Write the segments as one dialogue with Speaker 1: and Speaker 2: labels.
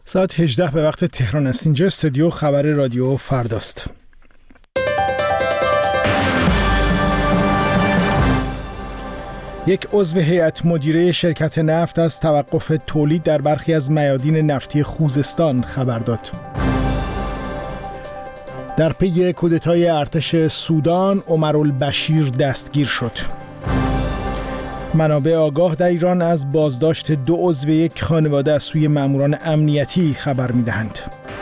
Speaker 1: ساعت 18 به وقت تهران است. اینجا استودیو خبر رادیو فرداست. یک عضو هیئت مدیره شرکت نفت از توقف تولید در برخی از میادین نفتی خوزستان خبر داد. در پی کودتای ارتش سودان عمرالبشیر دستگیر شد. منابع آگاه در ایران از بازداشت 2 عضو یک خانواده از سوی ماموران امنیتی خبر می‌دهند.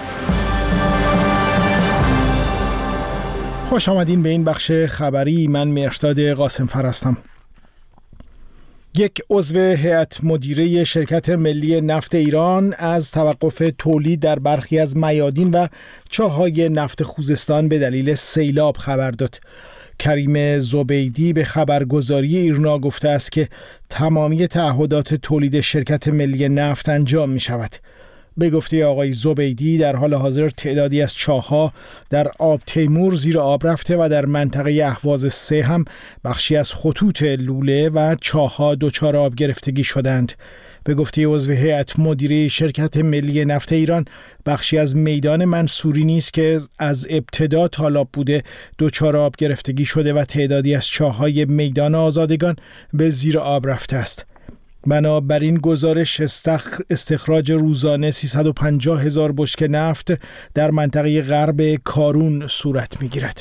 Speaker 1: خوش آمدین به این بخش خبری. من مهرداد قاسمفر هستم. یک عضو هیئت مدیره شرکت ملی نفت ایران از توقف تولید در برخی از میادین و چاه‌های نفت خوزستان به دلیل سیلاب خبر داد. کریم زبیدی به خبرگزاری ایرنا گفته است که تمامی تعهدات تولید شرکت ملی نفت انجام می شود. به گفته آقای زبیدی در حال حاضر تعدادی از چاه‌ها در آب تیمور زیر آب رفته و در منطقه اهواز 3 هم بخشی از خطوط لوله و چاه‌ها دچار آب گرفتگی شدند. به گفته عضو هیئت مدیره شرکت ملی نفت ایران، بخشی از میدان منصوری نیز که از ابتدا تالاب بوده دچار آب گرفتگی شده و تعدادی از چاه‌های میدان آزادگان به زیر آب رفته است. بنابراین گزارش استخراج روزانه 350,000 بشکه نفت در منطقه غرب کارون صورت می‌گیرد.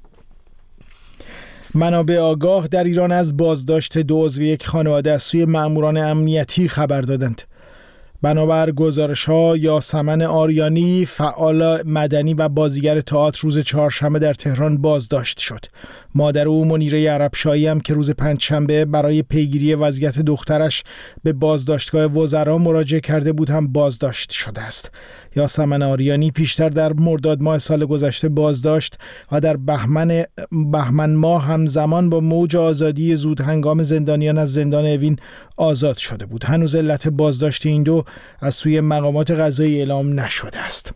Speaker 1: منابع آگاه در ایران از بازداشت 2 عضو یک خانواده از سوی ماموران امنیتی خبر دادند. بنابر گزارش‌ها یاسمن آریانی فعال مدنی و بازیگر تئاتر روز چهارشنبه در تهران بازداشت شد. مادر او منیره عربشاهی هم که روز پنجشنبه برای پیگیری وضعیت دخترش به بازداشتگاه وزرا مراجعه کرده بود هم بازداشت شده است. یاسمن آریانی پیشتر در مرداد ماه سال گذشته بازداشت و در بهمن ماه همزمان با موج آزادی زود هنگام زندانیان از زندان اوین آزاد شده بود. هنوز علت بازداشت این دو از سوی مقامات قضایی اعلام نشده است.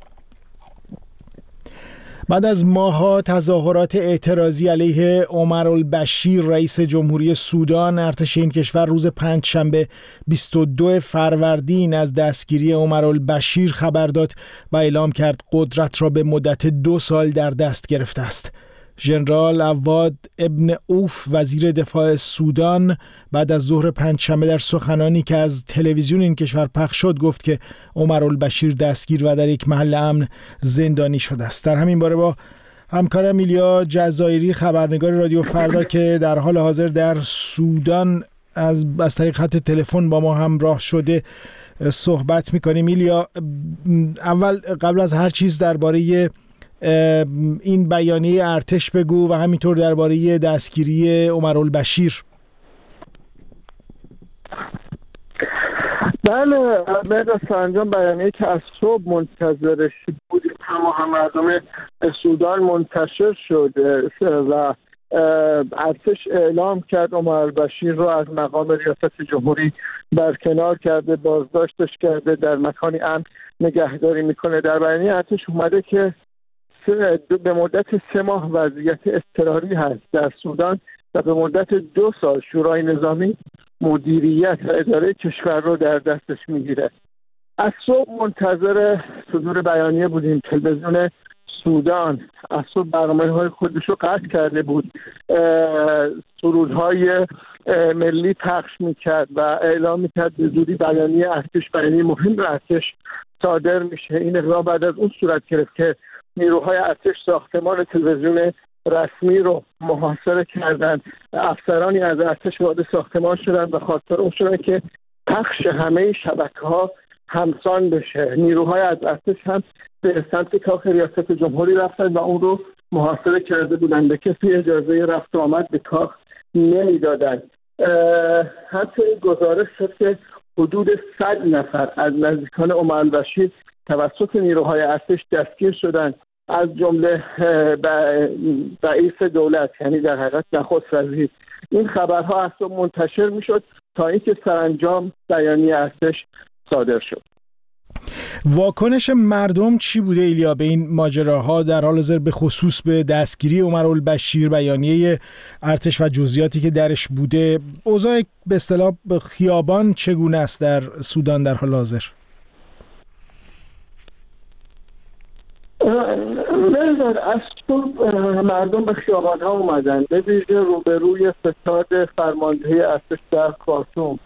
Speaker 1: بعد از ماه‌ها تظاهرات اعتراضی علیه عمرالبشیر رئیس جمهوری سودان، ارتش این کشور روز پنجشنبه 22 فروردین از دستگیری عمرالبشیر خبر داد و اعلام کرد قدرت را به مدت 2 سال در دست گرفته است. ژنرال عواد ابن اوف وزیر دفاع سودان بعد از ظهر پنجشنبه در سخنانی که از تلویزیون این کشور پخش شد گفت که عمرالبشیر دستگیر و در یک محل امن زندانی شده است. در همین باره با همکارم ایلیا جزایری خبرنگار رادیو فردا که در حال حاضر در سودان از طریق خط تلفن با ما همراه شده صحبت می‌کنیم. ایلیا، اول قبل از هر چیز درباره این بیانیه ارتش بگو و همینطور درباره دستگیری عمرالبشیر.
Speaker 2: بله، بعد سرانجام بیانیه که از صبح منتظرش بودیم تمام مردم سودان منتشر شد و ارتش اعلام کرد عمرالبشیر رو از مقام ریاست جمهوری برکنار کرده، بازداشتش کرده، در مکانی امن نگهداری میکنه. در بیانیه ارتش اومده که به مدت 3 ماه وضعیت اضطراری هست در سودان و به مدت 2 سال شورای نظامی مدیریت و اداره کشور رو در دستش میگیره. از صبح منتظر صدور بیانیه بودیم. تلویزیون سودان از صبح برنامه‌های خودش رو قطع کرده بود، سرودهای ملی پخش میکرد و اعلام میکرد به زودی بیانیه ارتش، بیانیه مهم ارتش صادر میشه. این اقدام بعد از اون صورت گرفت که نیروهای ارتش ساختمان تلویزیون رسمی رو محاصره کردند. افسرانی از ارتش وارد ساختمان شدند و خواستار اون شدن که پخش همه شبکه‌ها همسان بشه. نیروهای از ارتش هم به سمت کاخ ریاست جمهوری رفتند و اون رو محاصره کرده بودند. به کسی اجازه رفت و آمد به کاخ نمیدادند. همچنین گزارش شد که حدود 100 نفر از نزدیکان عمرالبشیر توسط نیروهای ارتش دستگیر شدند، از جمله رئیس دولت، یعنی در حقیقت نخست وزیر. این خبرها از صبح منتشر میشد تا اینکه سرانجام بیانیه ارتش صادر شد.
Speaker 1: واکنش مردم چی بوده ایلیا به این ماجراها در حال حاضر، به خصوص به دستگیری عمرالبشیر، بیانیه ارتش و جزئیاتی که درش بوده؟ اوضاع به اصطلاح به خیابان چگونه است در سودان در حال حاضر؟
Speaker 2: بله، مرداد از صبح مردم به خیابان ها اومدن، به ویژه روبروی فساد فرماندهی ارتش در خارتوم.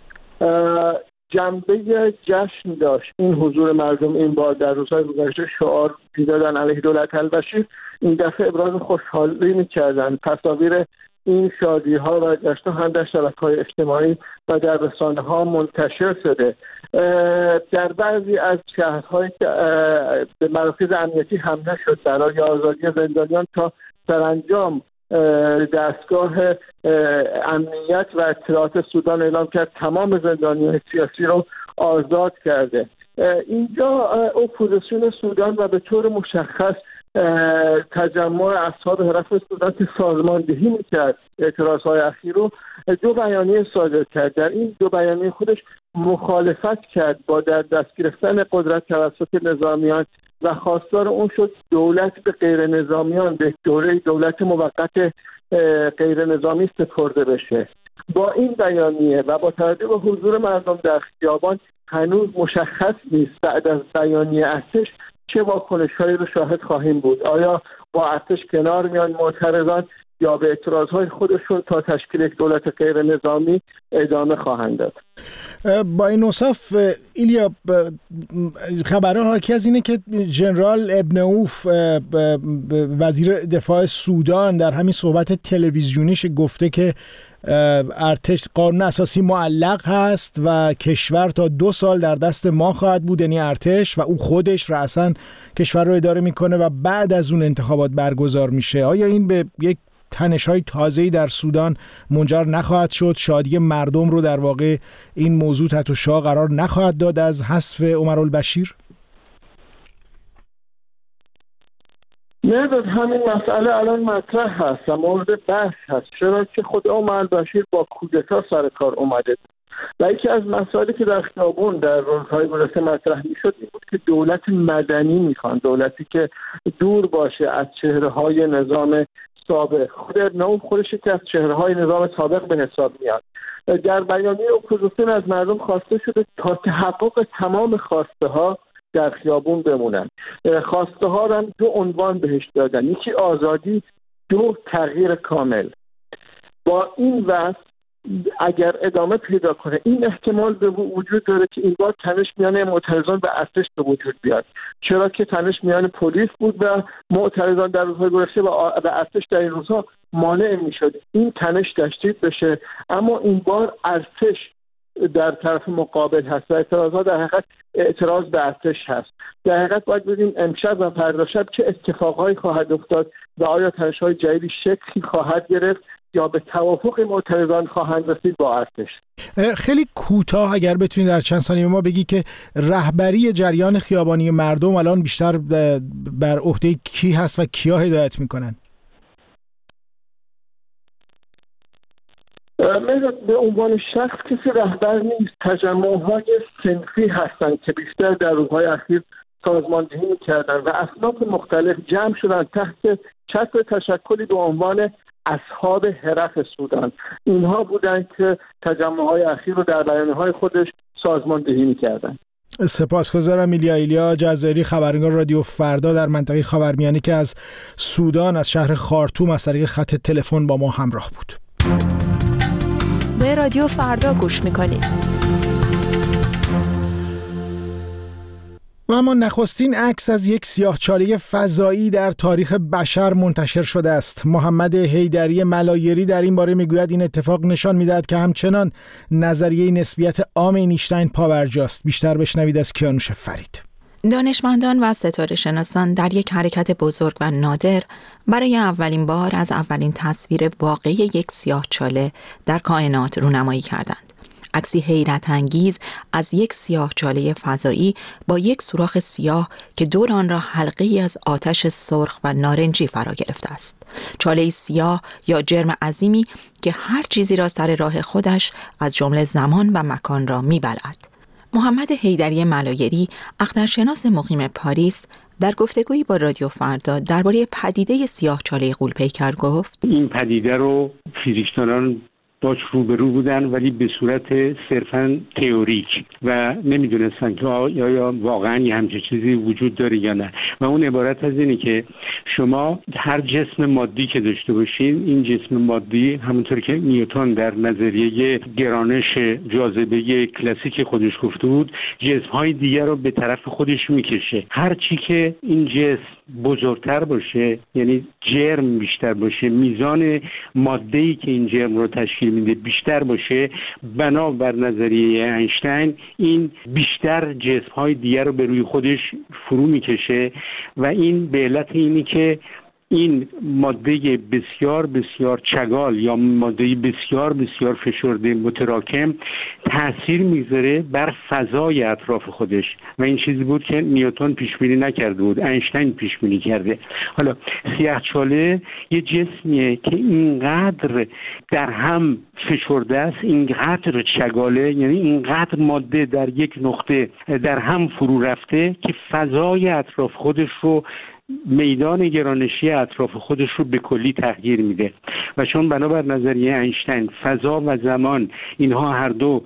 Speaker 2: جنبه جشن داشت این حضور مردم این بار. در روزهای گذشته شعار می‌دادن علیه دولت البشیر، این دفعه ابراز خوشحالی می‌کردن. تصاویر این شادی‌ها و جشن‌ها هم در شبکه‌های اجتماعی و در رسانه‌ها منتشر شده. در بعضی از شهرهایی که به مراکز امنیتی حمله شد برای آزادی زندانیان، تا سرانجام دستگاه امنیت و اطلاعات سودان اعلام کرد تمام زندانیان سیاسی رو آزاد کرده. اینجا اپوزیسیون سودان و به طور مشخص تجمع اصحاب حرف سودان که سازماندهی میکرد اعتراضهای اخیر رو، دو بیانیه صادر کرد. در این دو بیانیه خودش مخالفت کرد با در دست گرفتن قدرت توسط نظامیان و خواستار اون شد دولت به غیر نظامیان به دوره دولت موقت غیر نظامی سپرده بشه. با این بیانیه و با توجه به حضور مردم در خیابان هنوز مشخص نیست بعد از بیانیه ارتش چه واکنش‌هایی رو شاهد خواهیم بود. آیا با ارتش کنار میان معترضان یا به اعتراضهای خودشون تا تشکیل یک دولت غیر نظامی ادامه خواهند داد؟
Speaker 1: با این اوصاف ایلیا، خبرها حاکی از اینه که ژنرال ابن اوف وزیر دفاع سودان در همین صحبت تلویزیونیش گفته که ارتش قانون اساسی معلق هست و کشور تا 2 سال در دست ما خواهد بود، یعنی ارتش، و او خودش رأساً کشور رو اداره میکنه و بعد از اون انتخابات برگزار میشه. آیا این به یک تنش‌های تازه‌ای در سودان منجر نخواهد شد؟ شادی مردم رو در واقع این موضوع تحت شعاع قرار نخواهد داد از حذف عمر البشیر؟
Speaker 2: نه، همین مسئله الان مطرح هست و مورد بحث هست، چرا که خود عمر البشیر با کودتا سر کار اومده و یکی از مسائلی که در خیابون در روزهای گذشته مطرح میشد این بود که دولت مدنی میخوان، دولتی که دور باشه از چهره‌های نظام سابق. خود ابن خودش که از چهره‌های نظام سابق به حساب میاد. در بیانیه اپوزیسیون از مردم خواسته شده تا تحقق تمام خواسته ها در خیابون بمونن. خواسته ها رو هم 2 عنوان بهش دادن، یکی آزادی، 2 تغییر کامل. با این وضع اگر ادامه پیدا کنه این احتمال به وجود داره که این بار تنش میان معترضان و ارتش به وجود بیاد، چرا که تنش میان پلیس بود و معترضان در روزهای گذشته و ارتش در این روزها مانع میشد این تنش تشدید بشه. اما این بار ارتش در طرف مقابل هست و اعتراضات در حقیقت اعتراض به ارتش هست. در حقیقت باید ببینیم امشب و فردا شب چه اتفاقهایی خواهد افتاد و آیا تنش‌های جدیدی شکلی خواهد گرفت یا به توافق معترضان خواهند رسید با ارتش.
Speaker 1: خیلی کوتاه اگر بتونید در چند ثانیه ما بگی که رهبری جریان خیابانی مردم الان بیشتر بر عهده کی هست و کیا هدایت میکنن؟
Speaker 2: به عنوان شخص کسی رهبر نیست. تجمع‌های صنفی هستند که بیشتر در روزهای اخیر سازماندهی می‌کردن و اصناف مختلف جمع شدن تحت چتر تشکلی به عنوان اصحاب حرف سودان. اینها بودند که تجمع‌های اخیر رو در بیانیه‌های خودش سازماندهی می‌کردن.
Speaker 1: سپاسگزارم ایلیا جزایری، خبرنگار رادیو فردا در منطقه خاورمیانه که از سودان از شهر خارتوم از طریق خط تلفن با ما همراه بود.
Speaker 3: به رادیو فردا گوش میکنید.
Speaker 1: و اما نخستین عکس از یک سیاهچاله فضایی در تاریخ بشر منتشر شده است. محمد حیدری ملایری در این باره میگوید این اتفاق نشان میدهد که همچنان نظریه نسبیت عام اینشتین پاورجاست. بیشتر بشنوید از کیانوش فرید.
Speaker 4: دانشمندان و ستاره شناسان در یک حرکت بزرگ و نادر برای اولین بار از اولین تصویر واقعی یک سیاهچاله در کائنات رونمایی کردند. عکسی حیرت انگیز از یک سیاهچاله فضایی با یک سوراخ سیاه که دور آن را حلقه‌ای از آتش سرخ و نارنجی فرا گرفته است. چاله سیاه یا جرم عظیمی که هر چیزی را سر راه خودش از جمله زمان و مکان را می‌بلعد. محمد حیدری ملایری، اخترشناس مقیم پاریس، در گفتگویی با رادیو فردا درباره پدیده سیاهچاله غول‌پیکر گفت:
Speaker 5: این پدیده رو فیزیکدانان باش روبرو بودن، ولی به صورت صرفاً تئوریک و نمیدونستن که یا واقعاً یه همچین چیزی وجود داره یا نه. و اون عبارت از اینه که شما هر جسم مادی که داشته باشین، این جسم مادی همونطور که نیوتن در نظریه گرانش جاذبه کلاسیک خودش گفته بود، جسم‌های دیگر رو به طرف خودش میکشه. هر چی که این جسم بزرگتر باشه، یعنی جرم بیشتر باشه، میزان ماده‌ای که این جرم رو تشکیل میده بیشتر باشه، بنابر نظریه اینشتین این بیشتر جسم‌های دیگر رو به روی خودش فرو میکشه و این به علت اینی که این ماده بسیار بسیار چگال یا ماده بسیار بسیار فشرده متراکم تأثیر میذاره بر فضای اطراف خودش و این چیزی بود که نیوتن پیش بینی نکرده بود، اینشتین پیش بینی کرده. حالا سیاه‌چاله یه جسمیه که اینقدر در هم فشرده است، اینقدر چگاله، یعنی اینقدر ماده در یک نقطه در هم فرو رفته که فضای اطراف خودش رو، میدان گرانشی اطراف خودش رو به کلی تغییر میده. و چون بنابر نظریه اینشتین فضا و زمان اینها هر دو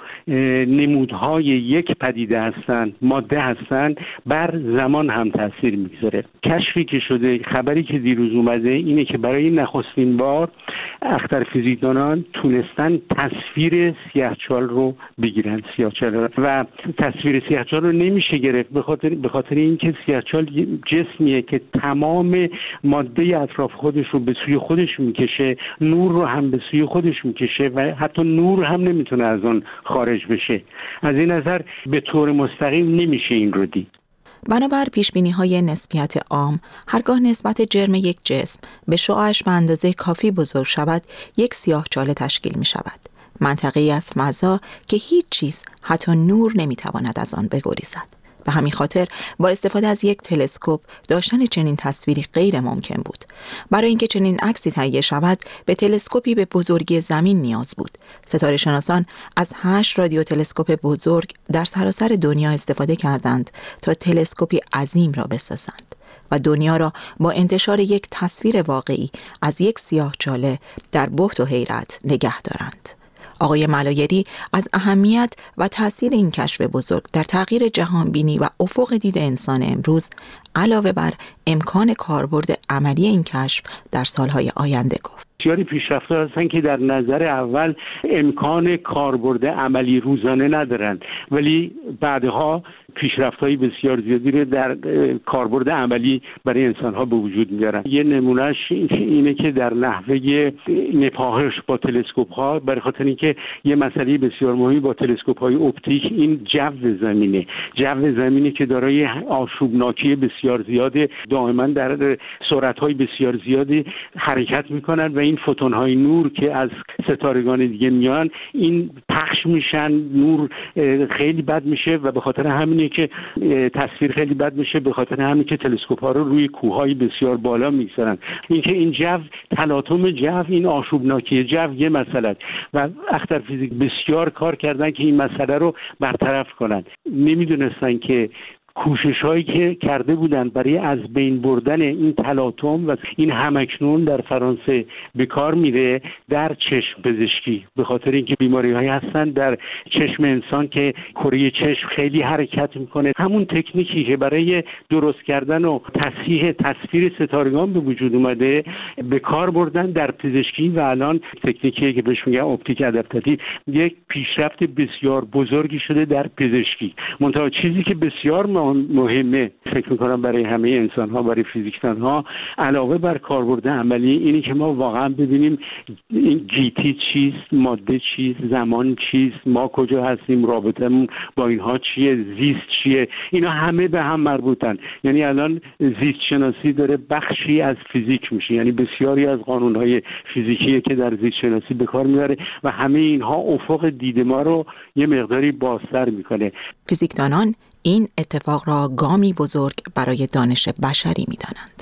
Speaker 5: نمودهای یک پدیده هستند، ماده هستند، بر زمان هم تاثیر میگذاره. کشفی که شده، خبری که دیروز اومده اینه که برای نخستین بار اختر فیزیکدانان تونستن تصویر سیاه‌چال رو بگیرن، سیاه‌چال، و تصویر سیاه‌چال رو نمیشه گرفت به خاطر اینکه سیاه‌چال جسمیه که تمام ماده اطراف خودش رو به سوی خودش میکشه، نور رو هم به سوی خودش میکشه و حتی نور هم نمیتونه از اون خارج بشه. از این نظر به طور مستقیم نمیشه این رو دید.
Speaker 4: بنابر پیشبینی‌های نسبیت عام، هرگاه نسبت جرم یک جسم به شعاعش به اندازه کافی بزرگ شود، یک سیاه‌چاله تشکیل می‌شود. منطقه‌ای از فضا که هیچ چیز، حتی نور، نمی‌تواند از آن بگریزد. به همین خاطر با استفاده از یک تلسکوپ داشتن چنین تصویری غیر ممکن بود. برای اینکه چنین عکسی تهیه شود، به تلسکوپی به بزرگی زمین نیاز بود. ستاره شناسان از 8 رادیو تلسکوپ بزرگ در سراسر دنیا استفاده کردند تا تلسکوپی عظیم را بسازند و دنیا را با انتشار یک تصویر واقعی از یک سیاه‌چاله در بهت و حیرت نگه دارند. آقای ملایری از اهمیت و تأثیر این کشف بزرگ در تغییر جهانبینی و افق دید انسان امروز علاوه بر امکان کاربرد عملی این کشف در سالهای آینده گفت.
Speaker 5: بسیاری پیشرفته هستن که در نظر اول امکان کاربرد عملی روزانه ندارن، ولی بعدها پیشرفت‌های بسیار زیادی رو در کاربرد عملی برای انسان‌ها به وجود میارن. یه نمونهش اینه که در نحوه نپاهش با تلسکوپ‌ها، برای خاطر اینکه یه مسئله بسیار مهمی با تلسکوپ‌های اپتیک این جو زمینه. جو زمینی که دارای آشوبناکی بسیار زیاده، دائما در سرعت‌های بسیار زیادی حرکت می‌کنن و این فوتون‌های نور که از ستارگان دیگه میان، این پخش میشن، نور خیلی بد میشه و به خاطر همین که تصویر خیلی بد میشه، به خاطر همین که تلسکوپ‌ها رو روی کوههای بسیار بالا میگذارن. اینکه این جو، تلاطم جو، این آشوبناکی جو یه مسئله و اختر فیزیک بسیار کار کردن که این مسئله رو برطرف کنن. نمیدونستن که کوشش هایی که کرده بودند برای از بین بردن این تلاطم و این همکنون در فرانسه به کار میره در چشم پزشکی، به خاطر اینکه بیماری هایی هستن در چشم انسان که کره چشم خیلی حرکت میکنه. همون تکنیکی که برای درست کردن و تصحیح تصویر ستارگان به وجود اومده به کار بردن در پزشکی و الان تکنیکی که بهش میگن اپتیک آداپتاتیو یک پیشرفت بسیار بزرگی شده در پزشکی. منتها چیزی که بسیار مهمه فکر میکنم برای همه انسان ها، برای فیزیکدان ها، علاوه بر کاربرد عملی، اینی که ما واقعا ببینیم این جیتی چیست، ماده چیست، زمان چیست، ما کجا هستیم، رابطمون با اینها چیه، زیست چیه، اینا همه به هم مربوطن. یعنی الان زیست شناسی داره بخشی از فیزیک میشه، یعنی بسیاری از قانونهای فیزیکی که در زیست شناسی به کار میبره و همه اینها افق دید ما رو یه مقداری بازتر میکنه.
Speaker 4: فیزیکدانان این اتفاق را گامی بزرگ برای دانش بشری می‌دانند.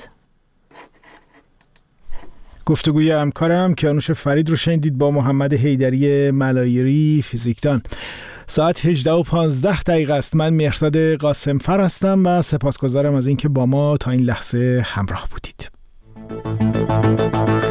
Speaker 1: گفتگوی همکارم کیانوش فرید رو شنیدید با محمد حیدری ملایری، فیزیکدان. ساعت 18:15 است. من مهرداد قاسمفر هستم و سپاسگزارم از اینکه با ما تا این لحظه همراه بودید.